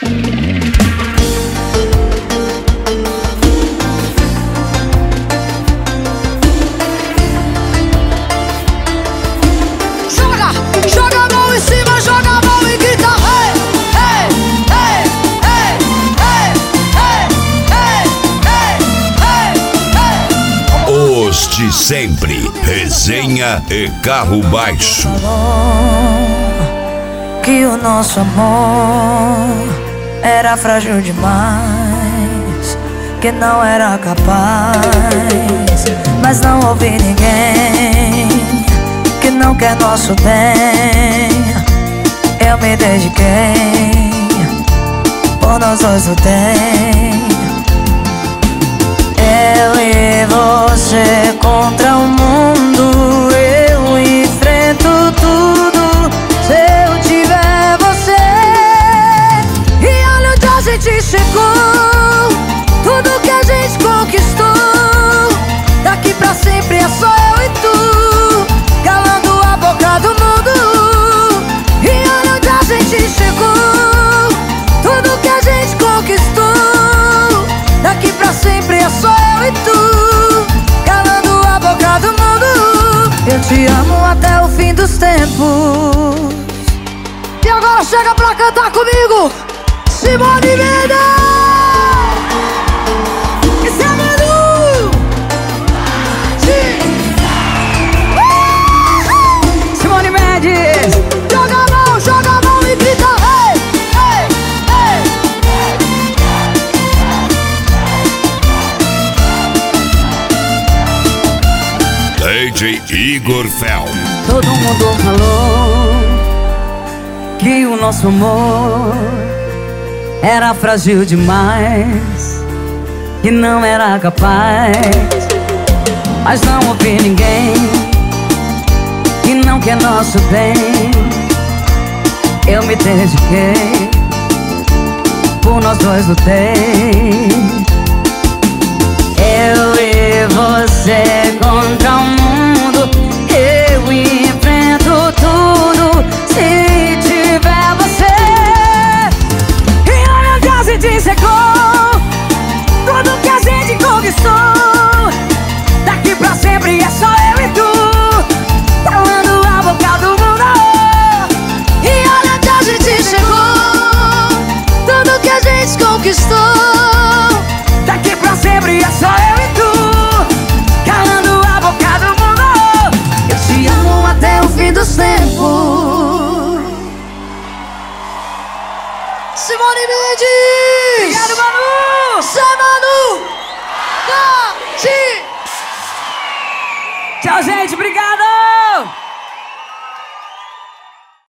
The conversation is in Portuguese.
Joga a mão em cima, joga a mão e grita hey, hey, hey, hey, hey, hey, hey, hey, hey. Os de sempre, resenha e carro baixo. Que o nosso amor era frágil demais, que não era capaz, mas não ouvi ninguém que não quer nosso bem. Eu me dediquei, por nós dois lutei. Eu e você contra o mundo, eu enfrento tudo se eu tiver você. E olha onde a gente chegou, tudo que a gente conquistou. Daqui pra sempre é só eu e tu, calando a boca do mundo. E olha onde a gente chegou, tudo que a gente conquistou. Daqui pra sempre é só eu e tu, calando a boca do mundo. Eu te amo até o fim dos tempos. E agora chega pra cantar comigo, Simone Mendes! Esse é Manu! Simone Mendes! Joga a mão e grita hey, hey, hey. DJ Igor Fel. Todo mundo falou que o nosso amor era frágil demais, que não era capaz, mas não ouvi ninguém que não quer nosso bem. Eu me dediquei, por nós dois lutei. Eu e você contra o mundo, eu enfrento tudo se tiver você. E olha onde a gente chegou, tudo que a gente conquistou. Daqui pra sempre é só eu e tu, calando a boca do mundo. E olha onde a gente chegou, tudo que a gente conquistou. Daqui pra sempre é só eu e tu, calando a boca do mundo. Eu te amo até o fim dos tempos. Simone Mendes! Obrigado, Manu! Zé Manu! Tchau, gente, obrigado!